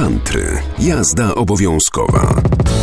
Country. Jazda obowiązkowa.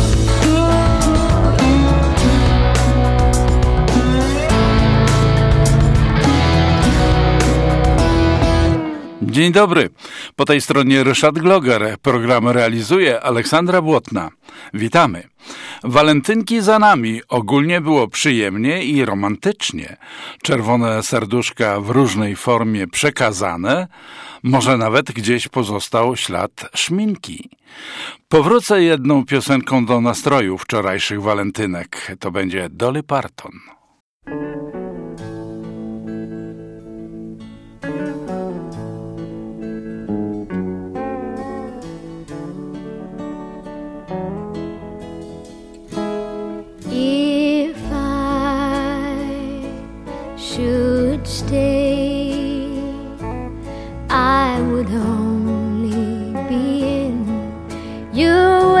Dzień dobry. Po tej stronie Ryszard Gloger. Program realizuje Aleksandra Błotna. Witamy. Walentynki za nami. Ogólnie było przyjemnie i romantycznie. Czerwone serduszka w różnej formie przekazane. Może nawet gdzieś pozostał ślad szminki. Powrócę jedną piosenką do nastroju wczorajszych walentynek. To będzie Dolly Parton. If I should stay, I would only be in your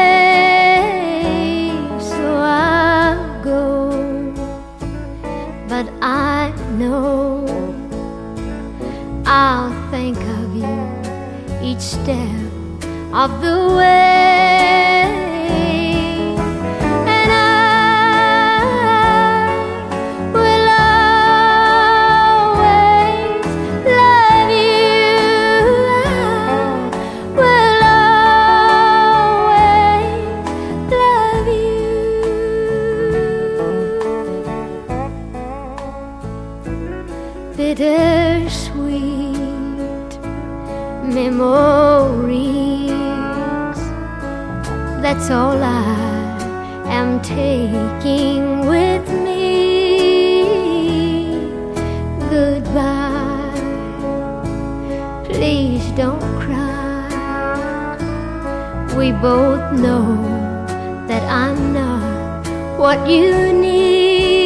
way, so I'll go. But I know I'll think of you each step of the way. Bittersweet memories, that's all I am taking with me. Goodbye, please don't cry. We both know that I'm not what you need.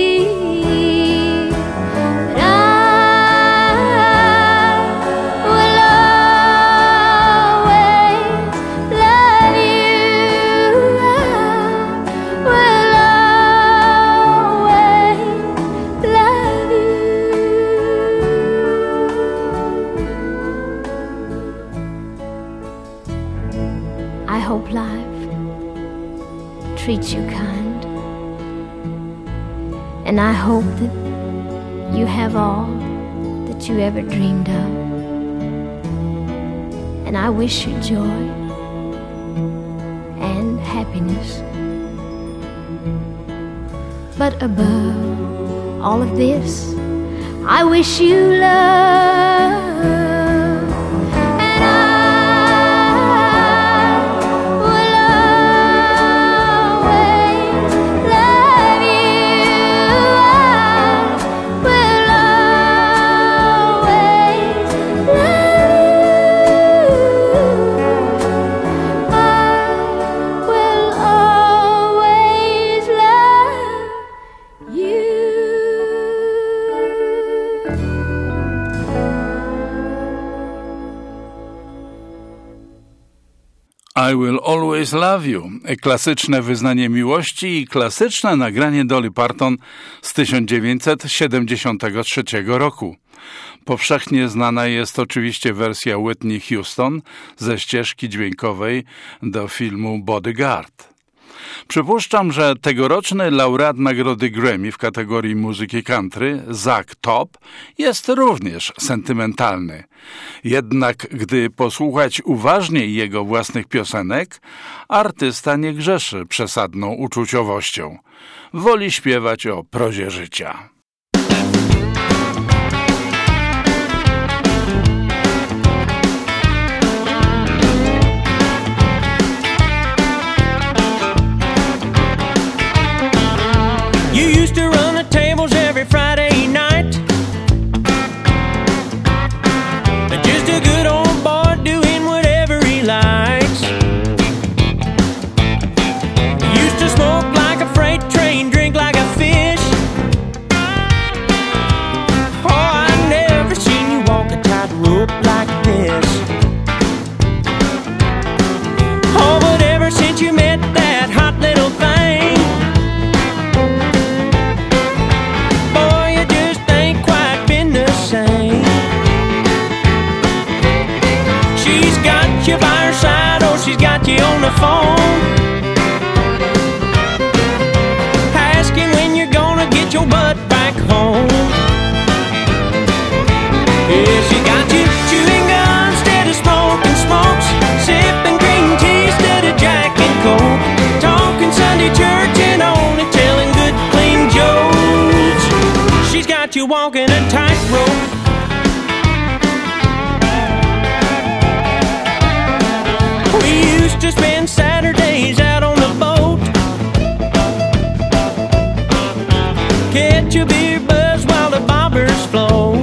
Treats you kind, and I hope that you have all that you ever dreamed of, and I wish you joy and happiness. But above all of this, I wish you love. I Will Always Love You. Klasyczne wyznanie miłości i klasyczne nagranie Dolly Parton z 1973 roku. Powszechnie znana jest oczywiście wersja Whitney Houston ze ścieżki dźwiękowej do filmu Bodyguard. Przypuszczam, że tegoroczny laureat nagrody Grammy w kategorii muzyki country, Zach Top, jest również sentymentalny. Jednak gdy posłuchać uważniej jego własnych piosenek, artysta nie grzeszy przesadną uczuciowością. Woli śpiewać o prozie życia. You used to run the tables every Friday night. Just a good old boy doing whatever he likes. Used to smoke like a freight train, drink like a fish. Oh, I never seen you walk a tightrope like this. Oh, but ever since you met that hot little thing, you by her side. she's got you on the phone, asking when you're gonna get your butt back home. Yeah, she got you chewing gum instead of smoking smokes, sipping green tea instead of Jack and Coke, talking Sunday church and only telling good clean jokes. She's got you walking a tightrope. We used to spend Saturdays out on the boat, catch a beer buzz while the bobbers float.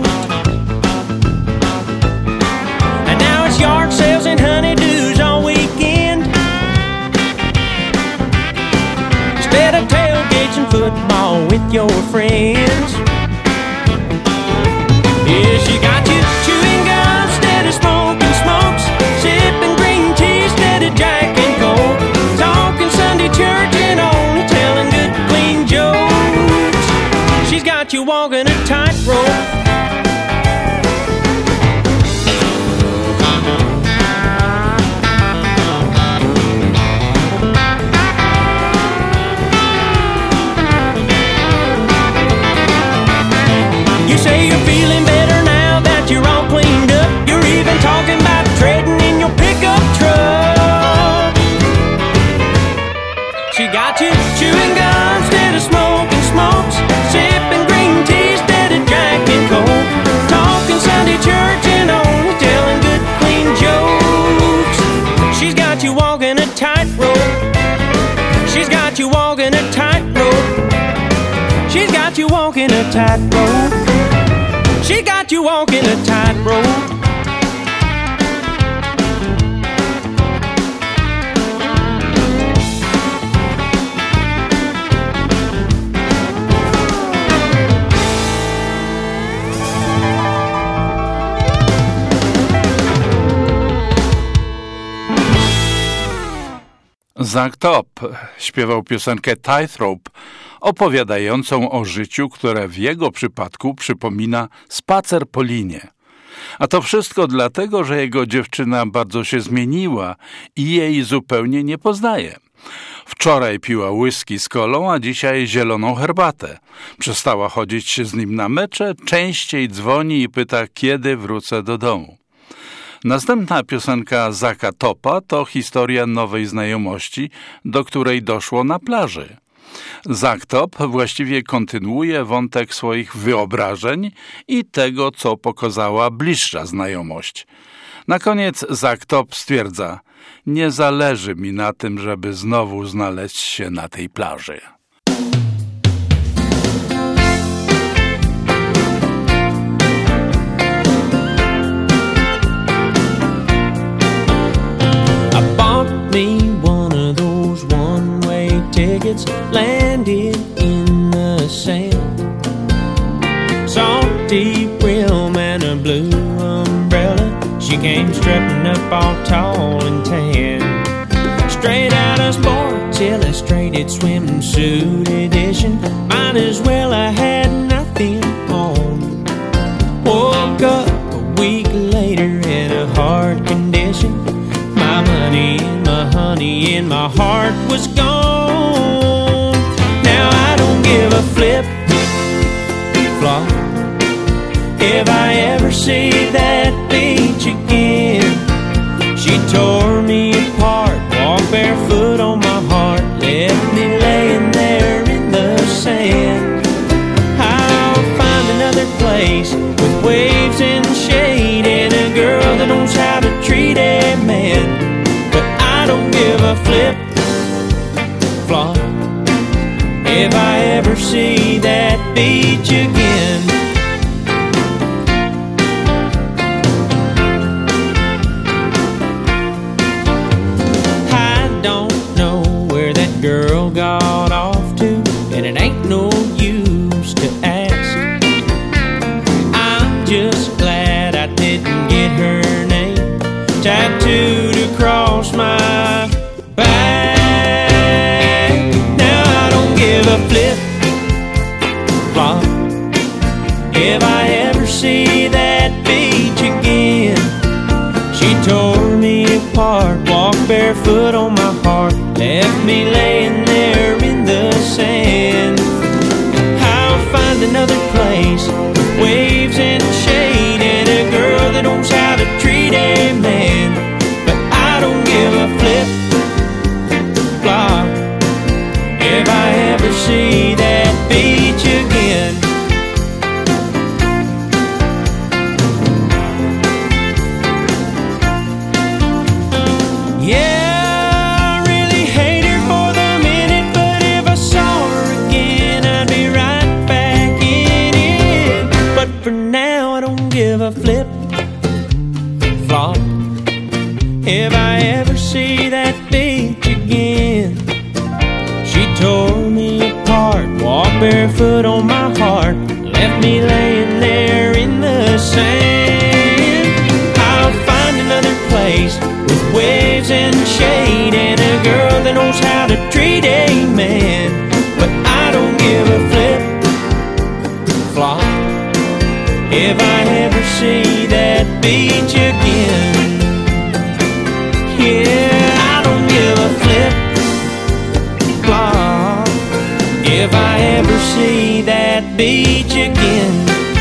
And now it's yard sales and honeydews all weekend, instead of tailgates and football with your friends. Yeah, she got you chewing gum instead of smoking smokes, sipping green tea instead of Jack and Coke, talking Sunday church and only telling good clean jokes. She's got you walking a tightrope. You say you're feeling better now that you're all cleaned up. You're even talking about trading in your pickup truck. She got you chewing gum instead of smoking smokes, sipping green tea instead of Jack and Coke, talking Sunday church and only telling good clean jokes. She's got you walking a tightrope. She's got you walking a tightrope. She's got you walking a tightrope. She got you walking a tightrope. Zack Top śpiewał piosenkę Tightrope, opowiadającą o życiu, które w jego przypadku przypomina spacer po linie. A to wszystko dlatego, że jego dziewczyna bardzo się zmieniła i jej zupełnie nie poznaje. Wczoraj piła whisky z kolą, a dzisiaj zieloną herbatę. Przestała chodzić z nim na mecze, częściej dzwoni i pyta, kiedy wrócę do domu. Następna piosenka Zacka Topa to historia nowej znajomości, do której doszło na plaży. Zack Top właściwie kontynuuje wątek swoich wyobrażeń i tego, co pokazała bliższa znajomość. Na koniec Zack Top stwierdza: nie zależy mi na tym, żeby znowu znaleźć się na tej plaży. Me one of those one-way tickets, landed in the sand, salty brim and a blue umbrella. She came strapping up all tall and tan, straight out of Sports Illustrated swimsuit edition. Might as well I had nothing on. Woke up a week later in a hard condition. My money and my honey and my heart was gone. Now I don't give a flip-flop if I ever see that beach again. She tore me apart, walked barefoot on my heart, left me laying there in the sand. I'll find another place with waves and shade and a girl that knows how to treat a man. I don't give a flip-flop if I ever see that beach again. I don't know where that girl got off to, and it ain't no use to ask. I'm just glad I didn't get her name tattooed across my back. Now I don't give a flip-flop if I ever see that beach again. She tore me apart, walked barefoot on my heart, left me laying there in the sand. I'll find another place with waves and shade and a girl that knows how to treat a man. But I don't give a flip-flop if I ever see that beach again. Yeah, I really hate her for the minute, but if I saw her again, I'd be right back in it. But for now, I don't give a flip-flop if I ever see that beach again. She tore me apart, walked barefoot on my heart, left me laying there in the sand. I'll find another place with waves and shade and a girl that knows how to treat a man. But I don't give a flip-flop if I ever see that beach again. Yeah, I don't give a flip-flop if I ever see that beach again.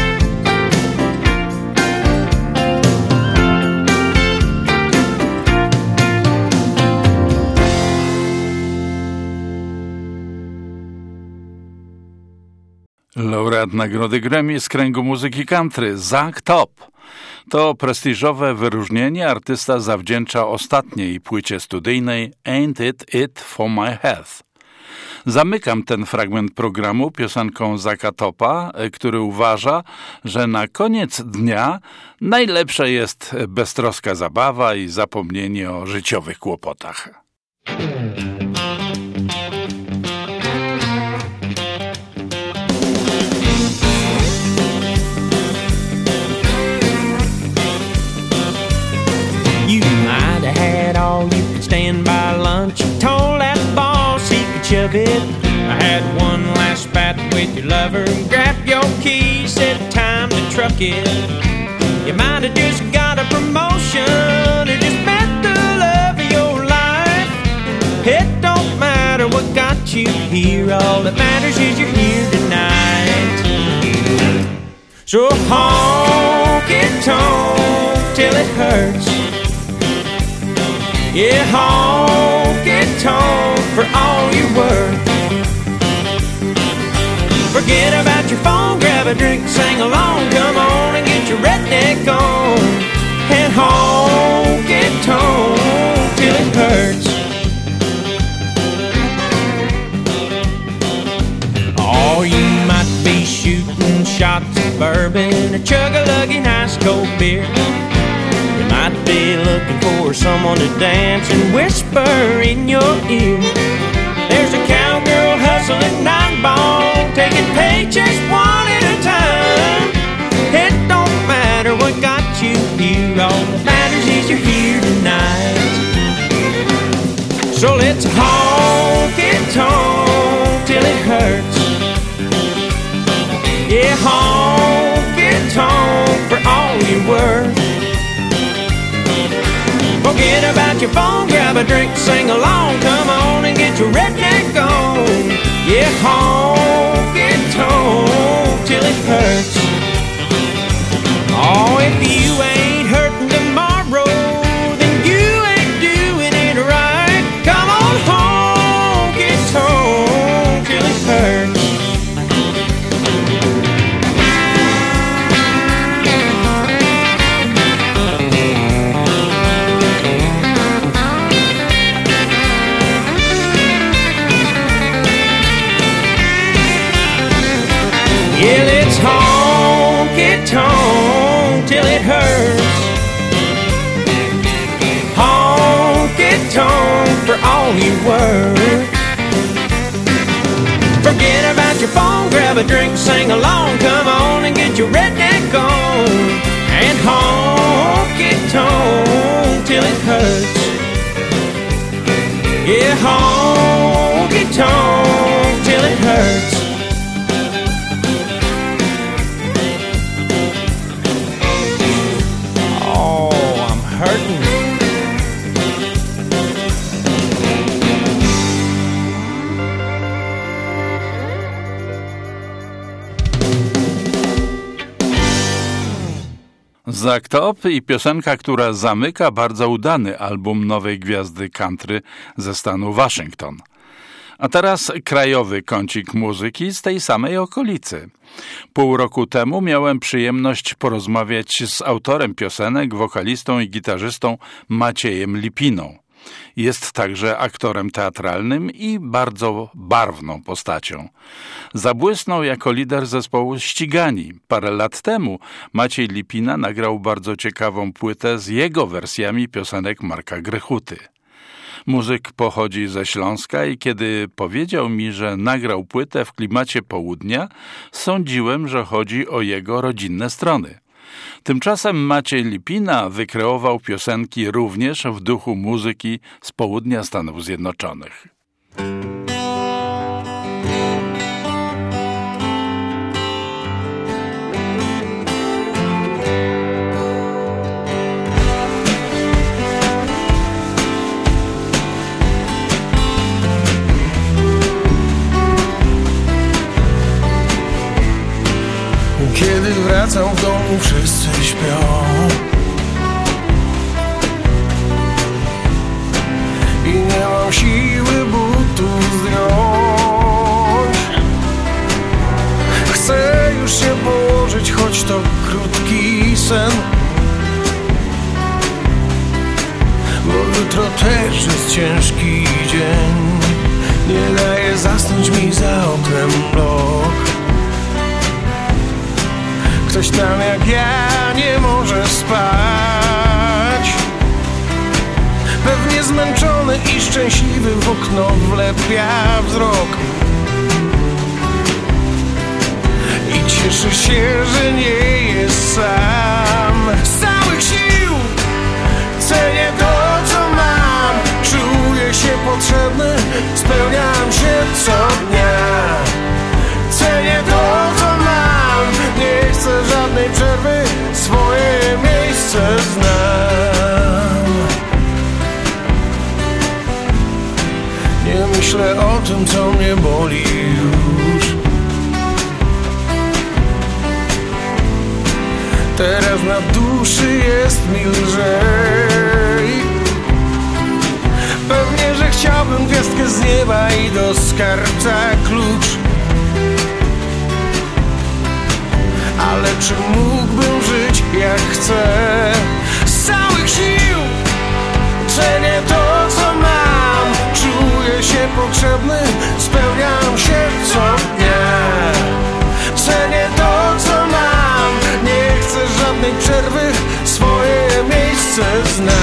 Laureat Nagrody Grammy z kręgu muzyki country, Zack Top. To prestiżowe wyróżnienie artysta zawdzięcza ostatniej płycie studyjnej Ain't It For My Health. Zamykam ten fragment programu piosenką Zacka Topa, który uważa, że na koniec dnia najlepsza jest beztroska zabawa i zapomnienie o życiowych kłopotach. Stand by lunch, told that boss he could shove it. I had one last spat with your lover, grabbed your keys, said time to truck it. You might have just got a promotion or just met the love of your life. It don't matter what got you here, all that matters is you're here tonight. So honk it tonk till it hurts. Yeah, honk it tonk for all you're worth. Forget about your phone, grab a drink, sing along, come on and get your redneck on. And honk it tonk till it hurts. Or you might be shooting shots of bourbon or chug-a-lugging ice cold beer. You might be looking for someone to dance and whisper in your ear. There's a cowgirl hustling nightball, taking paychecks one at a time. It don't matter what got you here, all that matters is you're here tonight. So let's honk it tonk till it hurts. Yeah, honk it tonk for all you're worth. Forget about your phone, grab a drink, sing along, come on and get your redneck on. Yeah, honk it tonk till it hurts. Oh, if you ain't hurting tomorrow, then you ain't doing it right. Come on, honk it tonk till it hurts. Yeah, let's honk it tonk till it hurts. Honk it tonk for all you're worth. Forget about your phone, grab a drink, sing along, come on and get your redneck on. And honk it tonk till it hurts. Yeah, honk it tonk till it hurts. Oh, I'm hurting. Zack Top i piosenka, która zamyka bardzo udany album nowej gwiazdy country ze stanu Waszyngton. A teraz krajowy kącik muzyki z tej samej okolicy. Pół roku temu miałem przyjemność porozmawiać z autorem piosenek, wokalistą i gitarzystą Maciejem Lipiną. Jest także aktorem teatralnym i bardzo barwną postacią. Zabłysnął jako lider zespołu Ścigani. Parę lat temu Maciej Lipina nagrał bardzo ciekawą płytę z jego wersjami piosenek Marka Grechuty. Muzyk pochodzi ze Śląska i kiedy powiedział mi, że nagrał płytę w klimacie południa, sądziłem, że chodzi o jego rodzinne strony. Tymczasem Maciej Lipina wykreował piosenki również w duchu muzyki z południa Stanów Zjednoczonych. Kiedy wracam w domu, wszyscy śpią. I nie mam siły butów zdjąć. Chcę już się położyć, choć to krótki sen, bo jutro też jest ciężki dzień. Nie daje zasnąć mi za oknem blok. Ktoś tam jak ja nie może spać. Pewnie zmęczony i szczęśliwy w okno wlepia wzrok i cieszy się, że nie jest sam. Z całych sił cenię to, co mam. Czuję się potrzebny, spełniam się co dnia. Cenię to, co mam. Nie chcę żadnej przerwy, swoje miejsce znam. Nie myślę o tym, co mnie boli już. Teraz na duszy jest mi lżej. Pewnie, że chciałbym gwiazdkę z nieba i do skarbca klucz. Ale czy mógłbym żyć jak chcę? Z całych sił cenię to, co mam. Czuję się potrzebny, spełniam się co dnia. Cenię to, co mam. Nie chcę żadnej przerwy, swoje miejsce znam.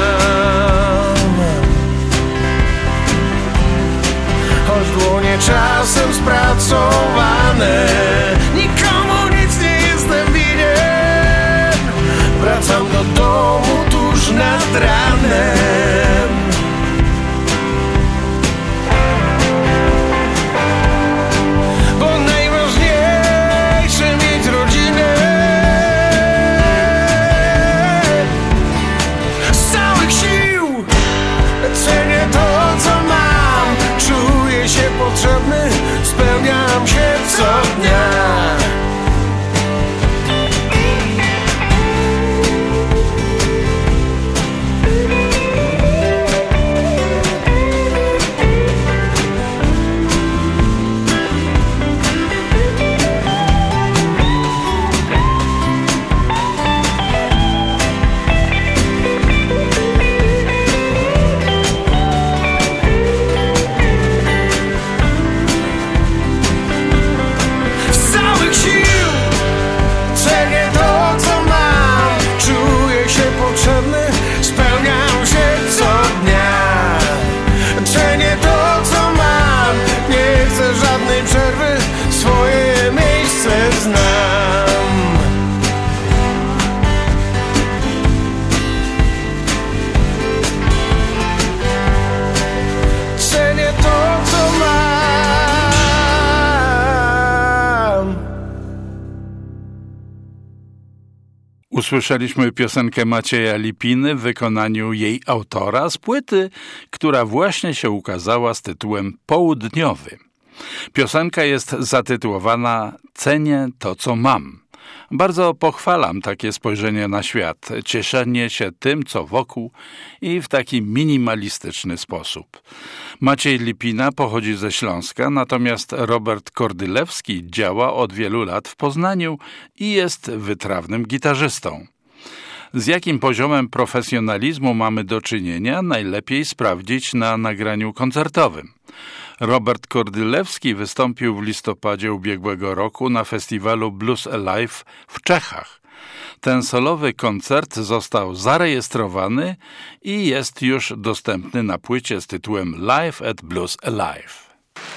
Choć dłonie czasem spracowane, nikomu nic nie jestem winien. Wracam do domu tuż nad ranem. Bo najważniejsze mieć rodzinę. Z całych sił cenię to, co mam. Czuję się potrzebny, spełniam się co dnia. Usłyszeliśmy piosenkę Macieja Lipiny w wykonaniu jej autora z płyty, która właśnie się ukazała z tytułem Południowy. Piosenka jest zatytułowana Cenię to, co mam, Bardzo pochwalam takie spojrzenie na świat, cieszenie się tym, co wokół i w taki minimalistyczny sposób. Maciej Lipina pochodzi ze Śląska, natomiast Robert Kordylewski działa od wielu lat w Poznaniu i jest wytrawnym gitarzystą. Z jakim poziomem profesjonalizmu mamy do czynienia, najlepiej sprawdzić na nagraniu koncertowym. Robert Kordylewski wystąpił w listopadzie ubiegłego roku na festiwalu Blues Alive w Czechach. Ten solowy koncert został zarejestrowany i jest już dostępny na płycie z tytułem Live at Blues Alive.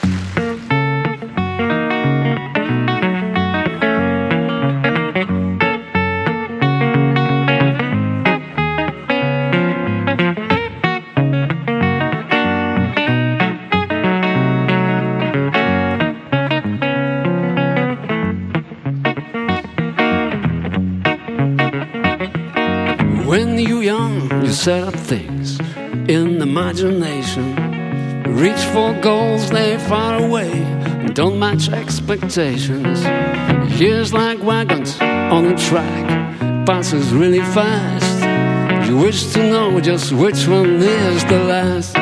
When you're young, you set up things in imagination. Reach for goals, they're far away, don't match expectations. Years like wagons on a track, passes really fast. You wish to know just which one is the last.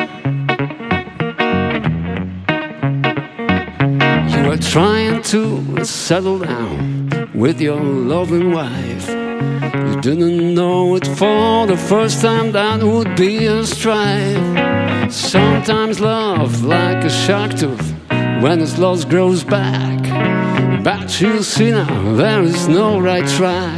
You are trying to settle down with your loving wife. You didn't know it for the first time, that would be a strife. Sometimes love, like a shark tooth, when its loss grows back. But you see now, there is no right track.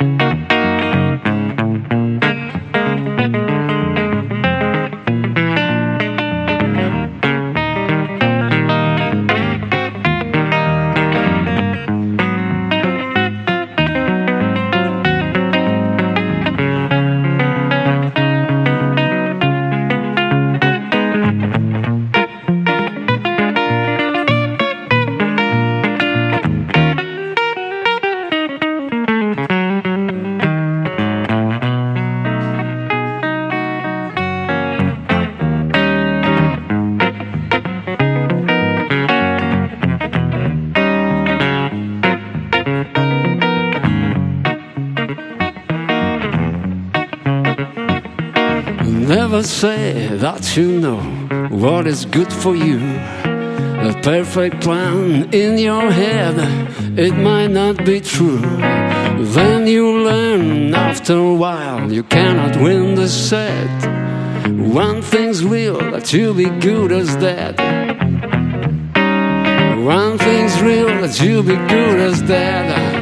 Never say that you know what is good for you. A perfect plan in your head, it might not be true. Then you learn after a while you cannot win the set. One thing's real, that you'll be good as dead. One thing's real, that you'll be good as dead.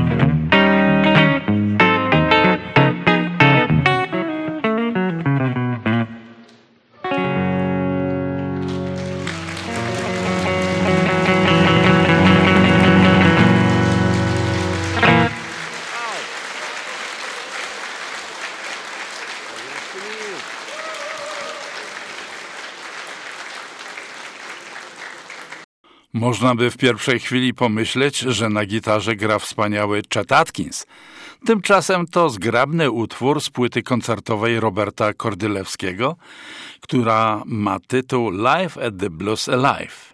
Można by w pierwszej chwili pomyśleć, że na gitarze gra wspaniały Chet Atkins. Tymczasem to zgrabny utwór z płyty koncertowej Roberta Kordylewskiego, która ma tytuł Live at the Blues Alive.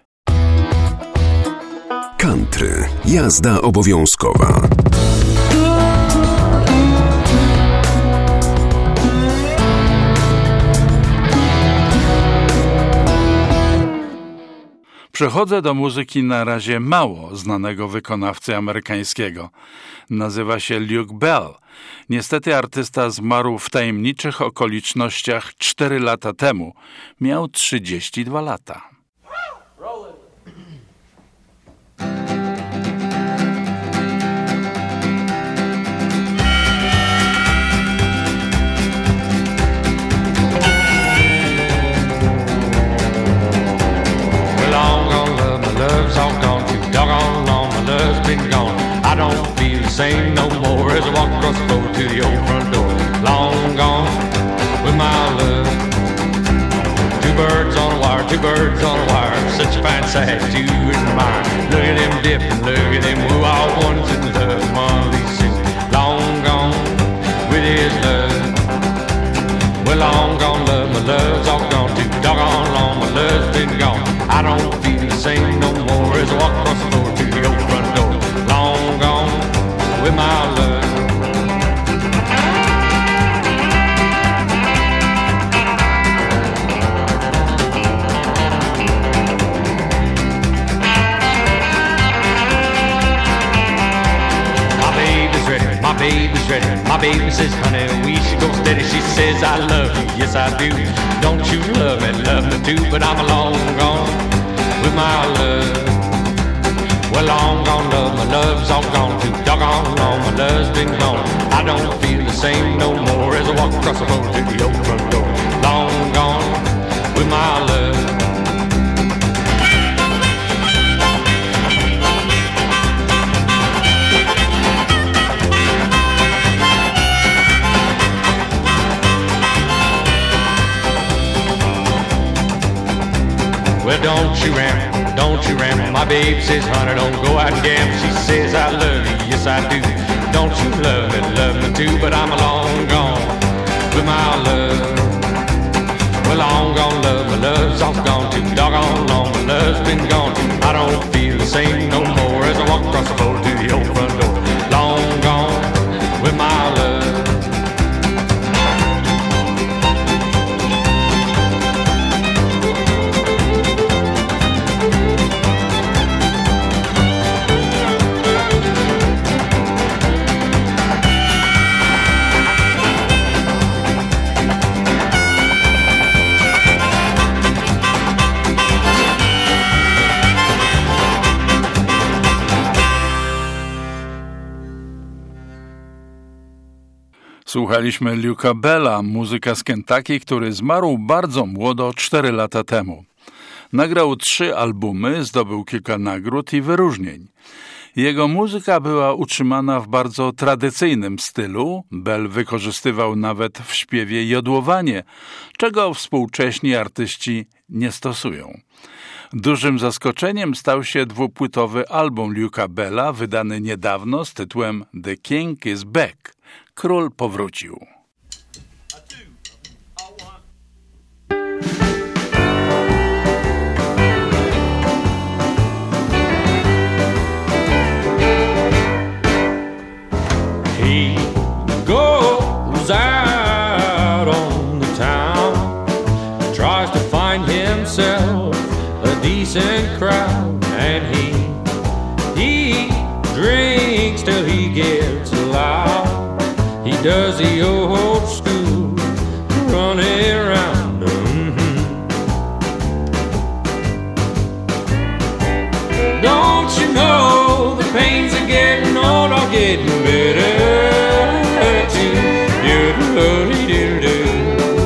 Country. Jazda obowiązkowa. Przechodzę do muzyki na razie mało znanego wykonawcy amerykańskiego. Nazywa się Luke Bell. Niestety artysta zmarł w tajemniczych okolicznościach 4 lata temu. Miał 32 lata. Love's all gone, too doggone long, my love's been gone. I don't feel the same no more as I walk across the road to the old front door. Long gone with my love. Two birds on a wire, two birds on a wire. Such a fine sight to admire. Look at them dipping, look at them wild ones in love. Molly Sue, long gone with his love. Well, long gone love, my love's all gone, too doggone long, my love's been gone. I don't feel the same no more as I walk across the floor to the old front door. Long gone with my baby says, honey, we should go steady. She says, I love you, yes I do. Don't you love me too? But I'm long gone with my love. Well, long gone love, my love's all gone too doggone long. My love's been gone. I don't feel the same no more as I walk across the road to the old front door. Long gone with my love. Well, don't you ram. My babe says, honey, don't go out and gamble. She says, I love you, yes I do. Don't you love me too? But I'm long gone with my love. Well, long gone love, my love's all gone too doggone long. My love's been gone too. I don't feel the same no more as I walk across the floor to the old front door. Long gone with my love. Słuchaliśmy Luca Bella, muzyka z Kentucky, który zmarł bardzo młodo, 4 lata temu. Nagrał 3 albumy, zdobył kilka nagród i wyróżnień. Jego muzyka była utrzymana w bardzo tradycyjnym stylu. Bell wykorzystywał nawet w śpiewie jodłowanie, czego współcześni artyści nie stosują. Dużym zaskoczeniem stał się 2-płytowy album Luca Bella, wydany niedawno z tytułem The King is Back. Król powrócił. He goes out on the town, tries to find himself a decent crowd, and he drinks till he gets loud. He does the old school running around. Don't you know the pains of getting old are getting better too? Do-do-do-do-do.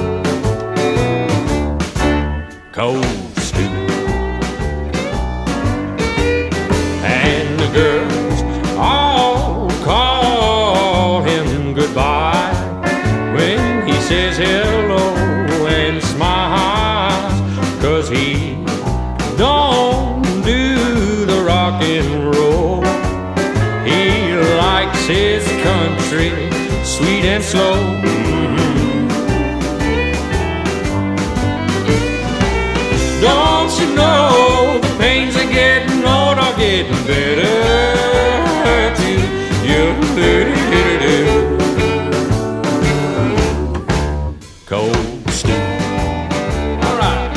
Cold stew. And the girls all call him goodbye when he says hello and smiles, 'cause he don't do the rock and roll. He likes his country sweet and slow. Don't you know the pains of getting old are getting better too? You-do-do-do-do. Cold stew. All right.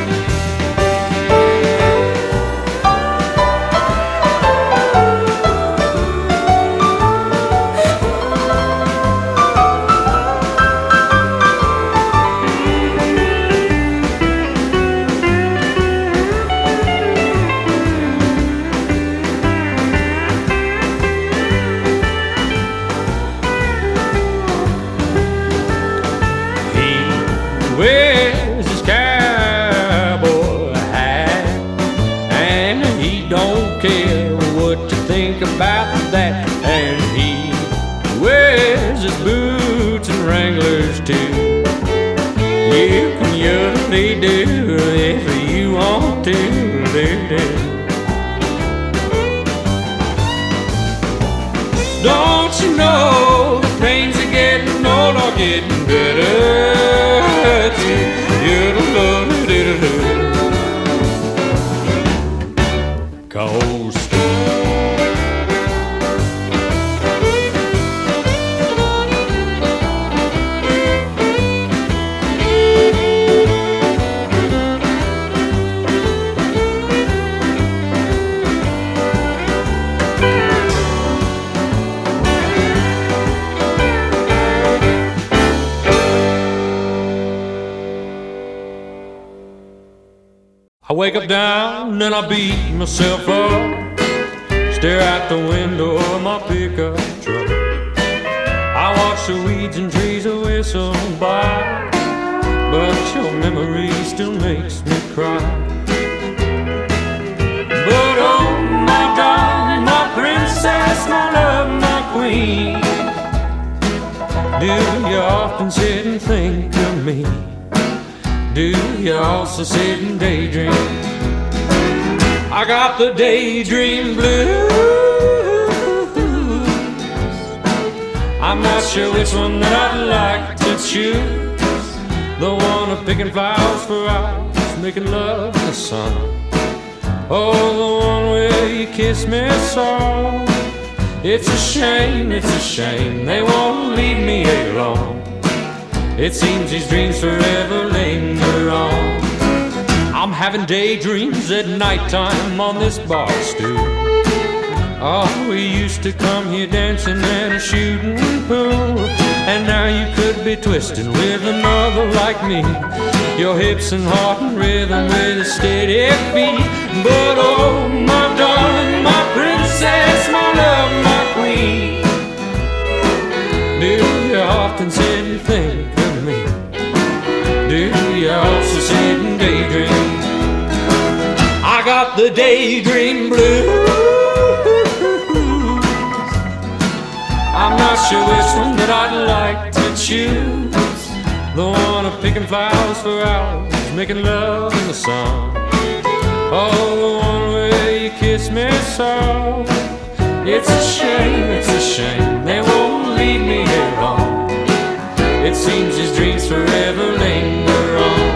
Wears his cowboy hat, and he don't care what you think about that. And he wears his boots and Wranglers too. You can yodel-dee-doo if you want to. Don't you know the pains of getting old are getting better? Cold stew. I wake up down and I beat myself up, stare out the window of my pickup truck. I watch the weeds and trees whistle by, but your memory still makes me cry. But oh, my darling, my princess, my love, my queen, do you often sit and think of me? Do you also sit and daydream? I got the daydream blues. I'm not sure which one that I'd like to choose. The one of picking flowers for hours, making love in the sun, or the one where you kiss me soft. It's a shame, they won't leave me alone. It seems these dreams forever linger on. I'm having daydreams at nighttime on this bar stool. Oh, we used to come here dancing and a shooting pool, and now you could be twisting with another like me. Your hips and heart and rhythm with a steady beat. But oh, my darling, my princess, my love, my queen, do you often sit and think of me? Do you also sit and daydream? I got the daydream blues. I'm not sure which one that I'd like to choose. The one of picking flowers for hours, making love in the sun, oh, the one where you kiss me soft. It's a shame, they won't leave me alone. It seems these dreams forever linger on.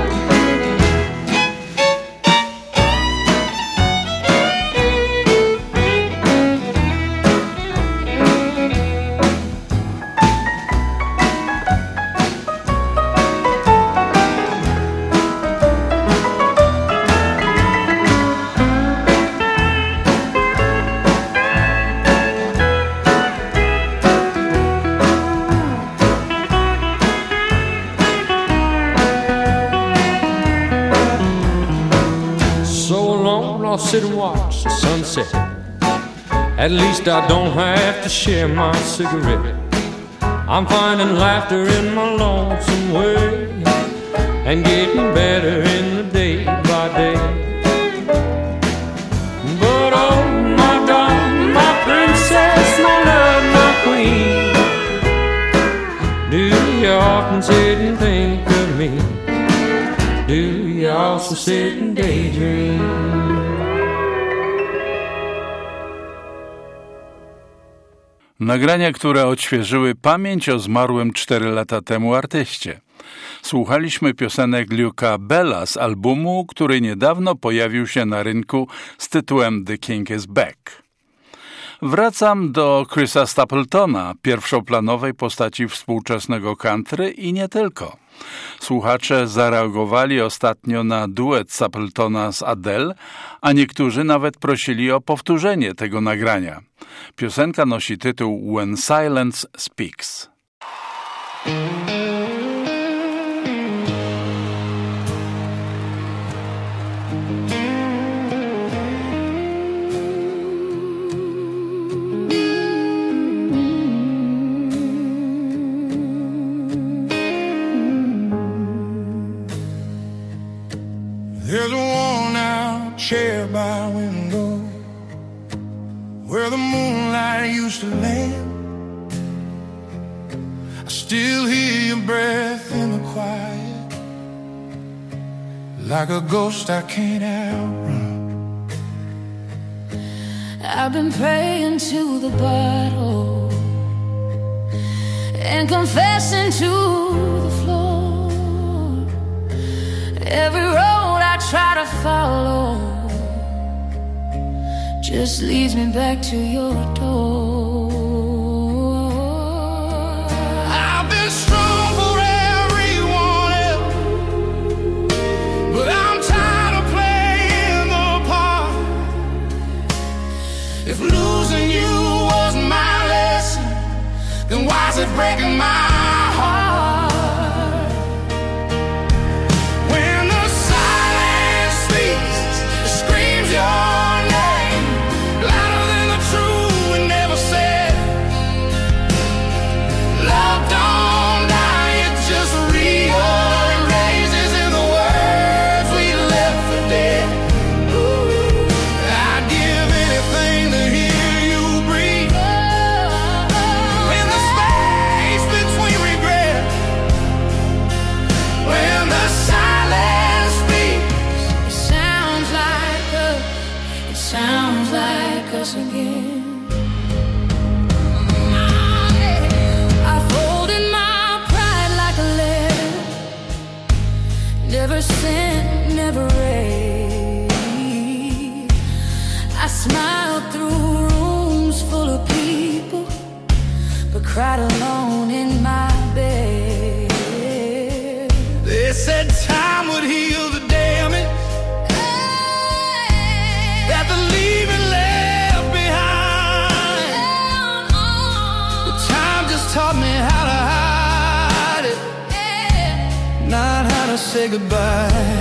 I'll sit and watch the sunset. At least I don't have to share my cigarette. I'm finding laughter in my lonesome way, and getting better in the day by day. But oh, my darling, my princess, my love, my queen, do you often sit and think of me? Do you also sit and daydream? Nagrania, które odświeżyły pamięć o zmarłym 4 lata temu artyście. Słuchaliśmy piosenek Luca Bella z albumu, który niedawno pojawił się na rynku z tytułem The King is Back. Wracam do Chrisa Stapletona, pierwszoplanowej postaci współczesnego country i nie tylko. Słuchacze zareagowali ostatnio na duet Stapletona z Adele, a niektórzy nawet prosili o powtórzenie tego nagrania. Piosenka nosi tytuł When Silence Speaks. There's a worn-out chair by a window where the moonlight used to land. I still hear your breath in the quiet, like a ghost I can't outrun. I've been praying to the bottle and confessing to the floor. Every road I try to follow just leads me back to your door. I've been strong for everyone else, but I'm tired of playing the part. If losing you was my lesson, then why's it breaking my heart? When the silence speaks, us again. I folded my pride like a letter, never sent, never read. I smiled through rooms full of people, but cried alone in my bed. They said time would heal the damage that the leaving left behind. But time just taught me how to hide it, not how to say goodbye.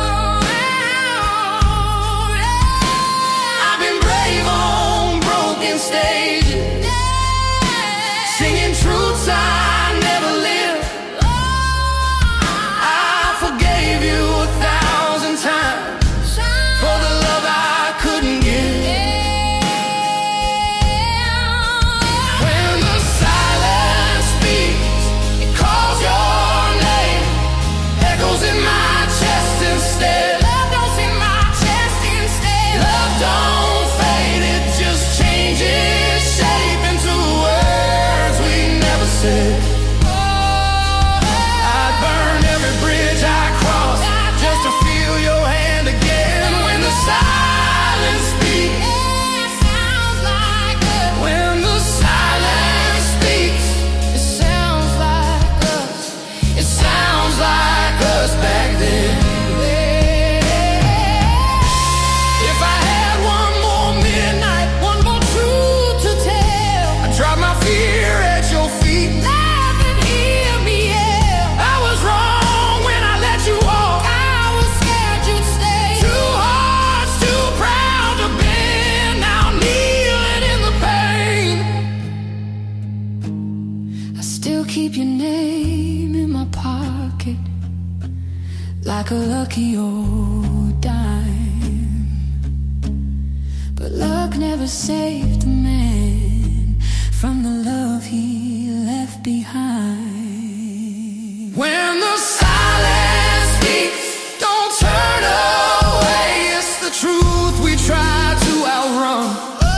I've been brave on broken stages, singing truths I never lived. I forgave you 1,000 times for the love I couldn't give. When the silence speaks, it calls your name, echoes in my chest instead. Love goes in my chest instead. Love don't fade, it just changes shape into words we never said. I'd burn every bridge I cross just to feel your hand again. When the silence speaks, it sounds like us. When the silence speaks, it sounds like us. It sounds like us back then. If I had one more midnight, one more truth to tell, I'd drop my fear at your feet. Laugh and hear me yell. I was wrong when I let you walk. I was scared you'd stay. Two hearts too proud to bend, now kneeling in the pain. I still keep your name in my pocket, like a lucky old dime. But luck never saved the man from the love he left behind. When the silence speaks, don't turn away. It's the truth we try to outrun.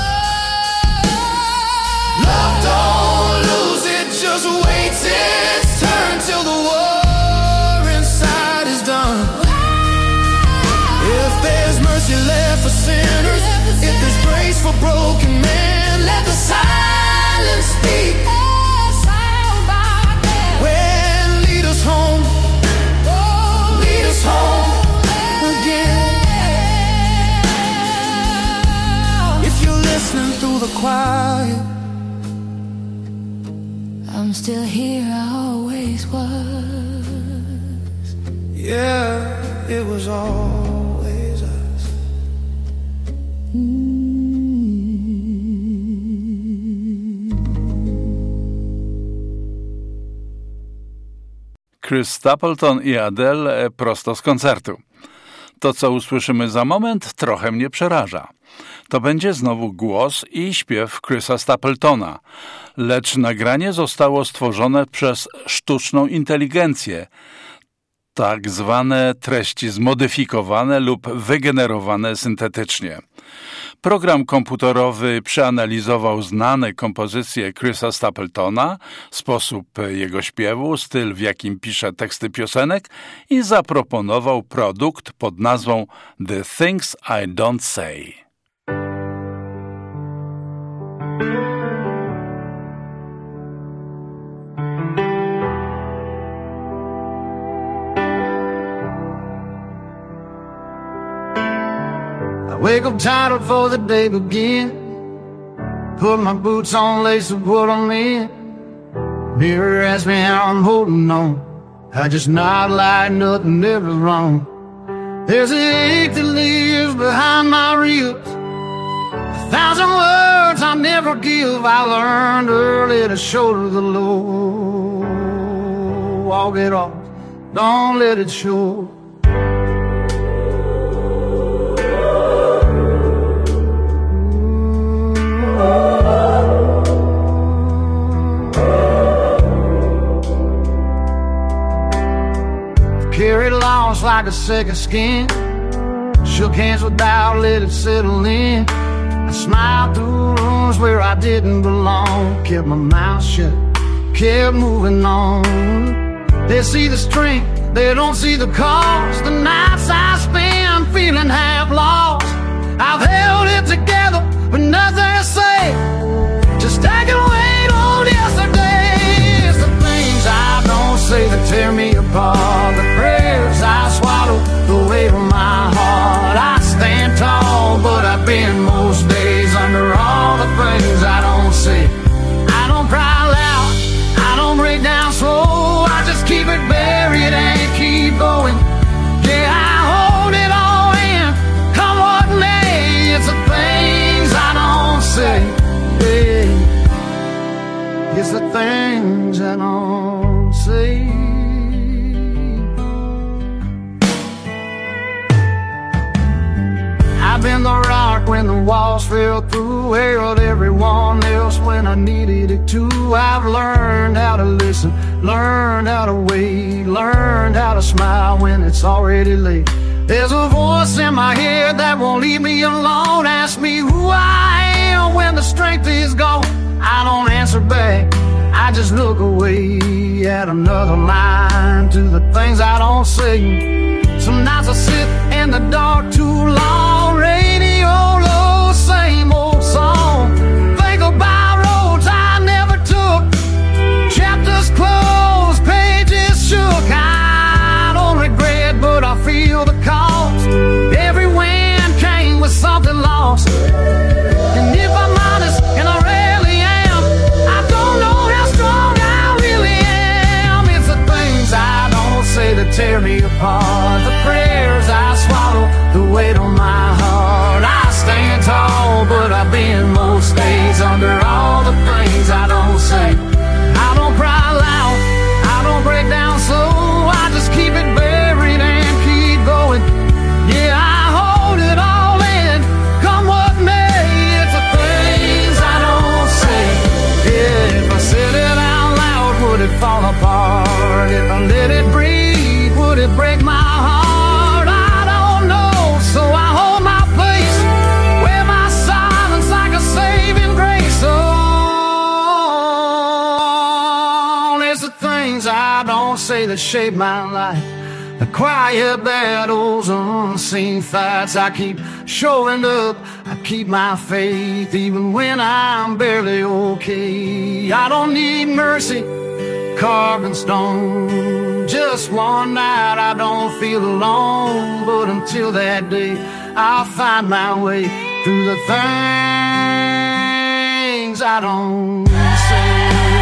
Love don't lose, it just waits its turn till the war inside is done. If there's mercy left for sinners, if there's grace for broken men, let the silence speak. Well, lead us home, lead us home again. If you're listening through the quiet, I'm still here, I always was. Yeah, it was always us. Chris Stapleton i Adele prosto z koncertu. To, co usłyszymy za moment, trochę mnie przeraża. To będzie znowu głos i śpiew Chrisa Stapletona, lecz nagranie zostało stworzone przez sztuczną inteligencję, tak zwane treści zmodyfikowane lub wygenerowane syntetycznie. Program komputerowy przeanalizował znane kompozycje Chrisa Stapletona, sposób jego śpiewu, styl, w jakim pisze teksty piosenek i zaproponował produkt pod nazwą The Things I Don't Say. Wake up tired before the day begin. Put my boots on, lace and put them in. Mirror asks me how I'm holding on. I just nod like nothing ever wrong. There's an ache that lives behind my ribs, 1,000 words I never give. I learned early to shoulder the load. Walk it off, don't let it show. Carried lost like a second skin. Shook hands without let it settle in. I smiled through rooms where I didn't belong, kept my mouth shut, kept moving on. They see the strength, they don't see the cost. The nights I spend feeling half lost. I've held it together, but nothing to say. Just taking weight on yesterday. It's the things I don't say that tear me apart. The prayers I swallow, the weight of my heart. I stand tall, but I bend most days under all the things I don't say. I don't cry loud, I don't break down slow. I just keep it buried and keep going. Yeah, I hold it all in, come what may. It's the things I don't say. Yeah. It's the things I don't say. I've been the rock when the walls fell through, held everyone else when I needed it too. I've learned how to listen, learned how to wait, learned how to smile when it's already late. There's a voice in my head that won't leave me alone. Ask me who I am when the strength is gone. I don't answer back, I just look away at another line to the things I don't say. Some nights I sit in the dark too long, radio low, same old song. Think about roads I never took, chapters closed, pages shook. I don't regret, but I feel the cost. Every wind came with something lost. And if I'm honest, and I really am, I don't know how strong I really am. It's the things I don't say that tear me apart. The prayers I swallow, the weight on my heart. I stand tall, but I bend most days under all the things I don't say. I don't cry loud, I don't break down slow. I just keep it buried and keep going. Yeah, I hold it all in, come what may. It's the things I don't say. Yeah, if I said it out loud, would it fall apart? If I let it breathe, would it break my heart? I don't know, so I hold my place, wear my silence like a saving grace. Oh, it's the things I don't say that shape my life. The quiet battles, unseen fights. I keep showing up, I keep my faith, even when I'm barely okay. I don't need mercy, carved stone. Just one night I don't feel alone, but until that day I'll find my way through the things I don't say.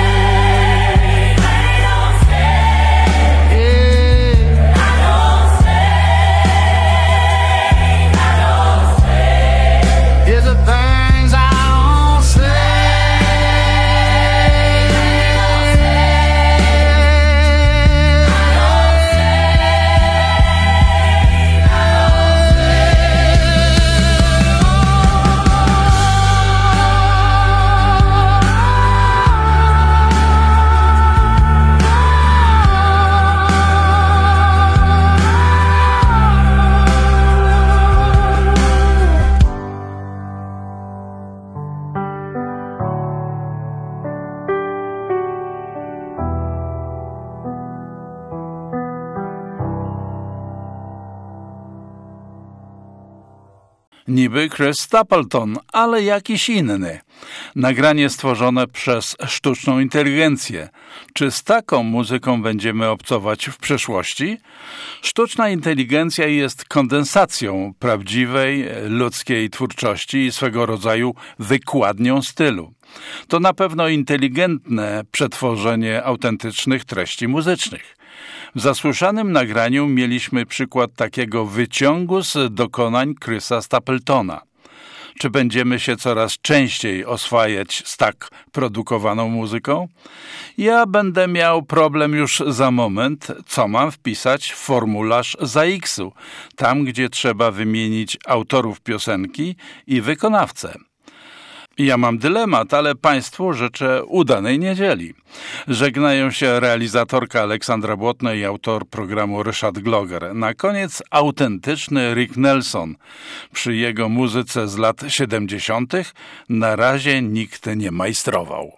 Niby Chris Stapleton, ale jakiś inny. Nagranie stworzone przez sztuczną inteligencję. Czy z taką muzyką będziemy obcować w przyszłości? Sztuczna inteligencja jest kondensacją prawdziwej, ludzkiej twórczości i swego rodzaju wykładnią stylu. To na pewno inteligentne przetworzenie autentycznych treści muzycznych. W zasłyszanym nagraniu mieliśmy przykład takiego wyciągu z dokonań Chrisa Stapletona. Czy będziemy się coraz częściej oswajać z tak produkowaną muzyką? Ja będę miał problem już za moment, co mam wpisać w formularz ZAX-u, tam gdzie trzeba wymienić autorów piosenki i wykonawcę. Ja mam dylemat, ale Państwu życzę udanej niedzieli. Żegnają się realizatorka Aleksandra Błotna i autor programu Ryszard Gloger. Na koniec autentyczny Rick Nelson. Przy jego muzyce z lat 70. na razie nikt nie majstrował.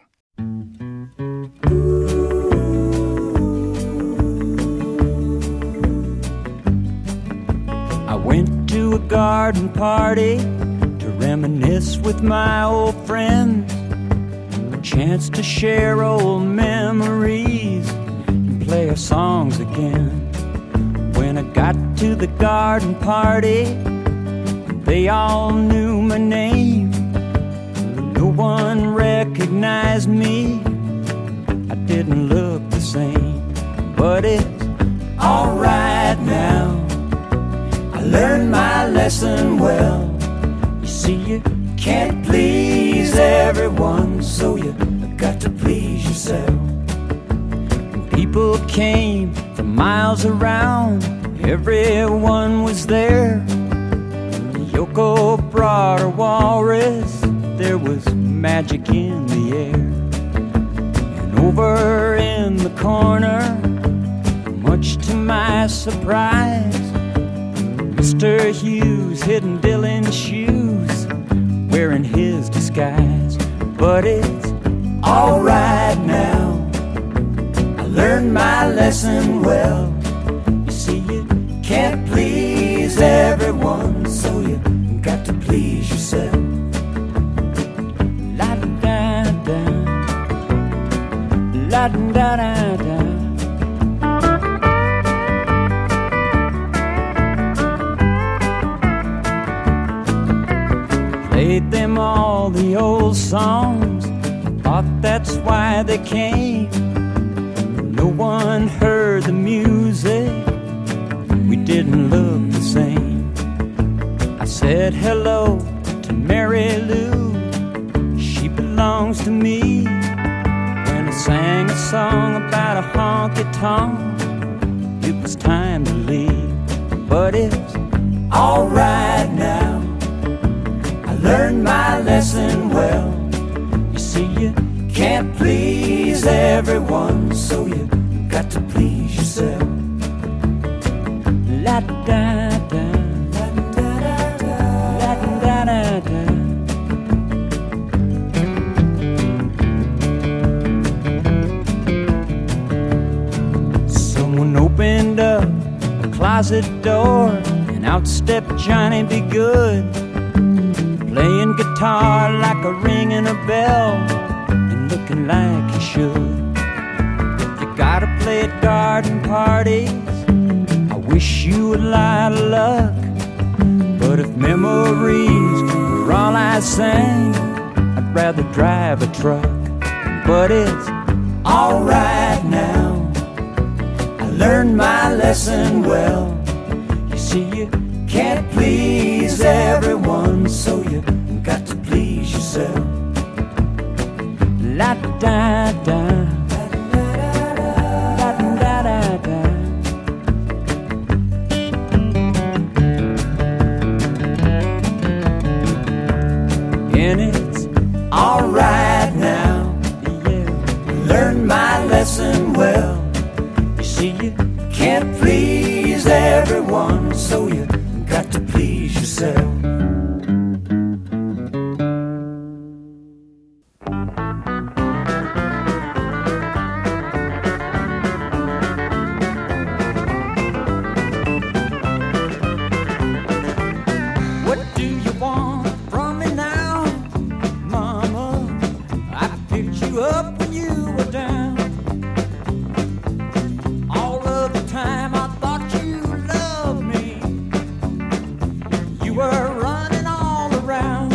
I went to a garden party reminisce with my old friends, a chance to share old memories and play our songs again. When I got to the garden party, they all knew my name. No one recognized me, I didn't look the same. But it's alright now, I learned my lesson well. See, you can't please everyone, so you got to please yourself. And people came from miles around, everyone was there. Yoko brought her walrus, there was magic in the air. And over in the corner, much to my surprise, Mr. Hughes hidden Dylan's shoes, wearing his disguise. But it's alright now, I learned my lesson well. You see, you can't please everyone, so you got to please yourself. La-da-da-da, la-da-da-da. Played them all the old songs, thought that's why they came. No one heard the music, we didn't look the same. I said hello to Mary Lou, she belongs to me. When I sang a song about a honky-tonk, it was time to leave. But it's alright now, learned my lesson well. You see, you can't please everyone, so you got to please yourself. La-da-da-da, la-da-da-da, la-da-da-da. Someone opened up a closet door, and out stepped Johnny B. Good, playing guitar like a ringing a bell and looking like he should. If you gotta play at garden parties, I wish you a lot of luck. But if memories were all I sang, I'd rather drive a truck. But it's alright now, I learned my lesson well. You see, you can't please everyone, so you got to please yourself. La-da-da-da, la-da-da-da. And it's alright now, yeah, learned my lesson well. You see, you can't please everyone, so you got to please yourself. What do you want from me now, Mama? I picked you up when you were down. All of the time I thought you loved me, you were running all around.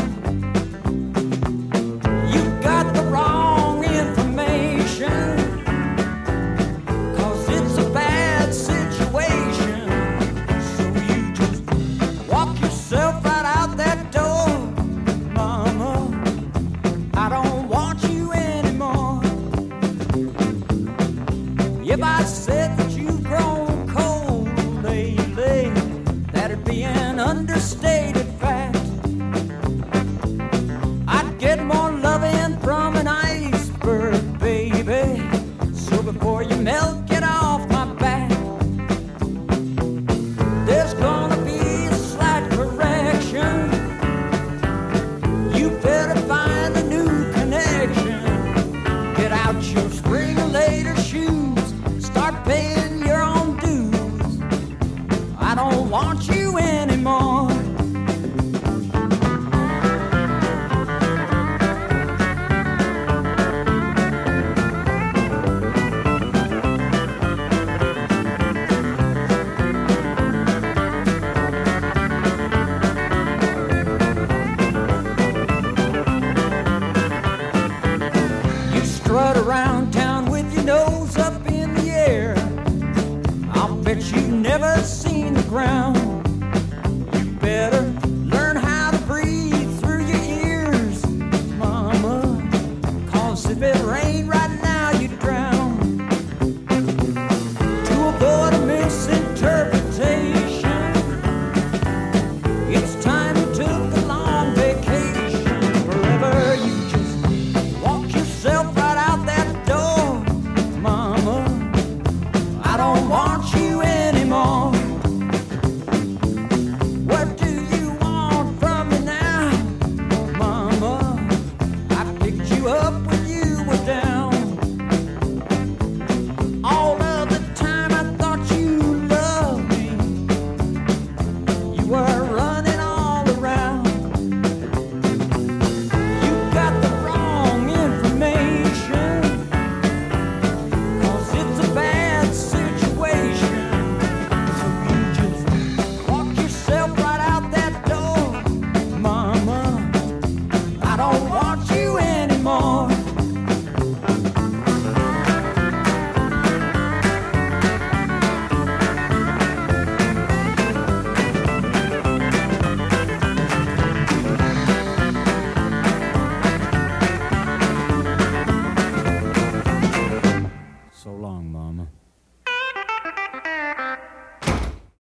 You got the wrong information, 'cause it's a bad situation. So you just walk yourself right out that door, Mama. I don't want you anymore. If I said that you've grown cold lately, that'd be an understated fact. I'd get more want you anymore. Strut around town with your nose up in the air. I'll bet you've never seen the ground. You better learn how to breathe through your ears, mama, 'cause if it rained right now you'd drown. To avoid a misinterpretation, it's time you took a long vacation. Forever you just walk yourself right out that door, mama. I don't want you anymore. What do you want from me now, mama? I picked you up when you were down. All of the time I thought you loved me. You were running all around. You got the wrong information, 'cause it's a bad situation. So you just walk yourself right out that door, mama. I don't want you anymore. So long, mama.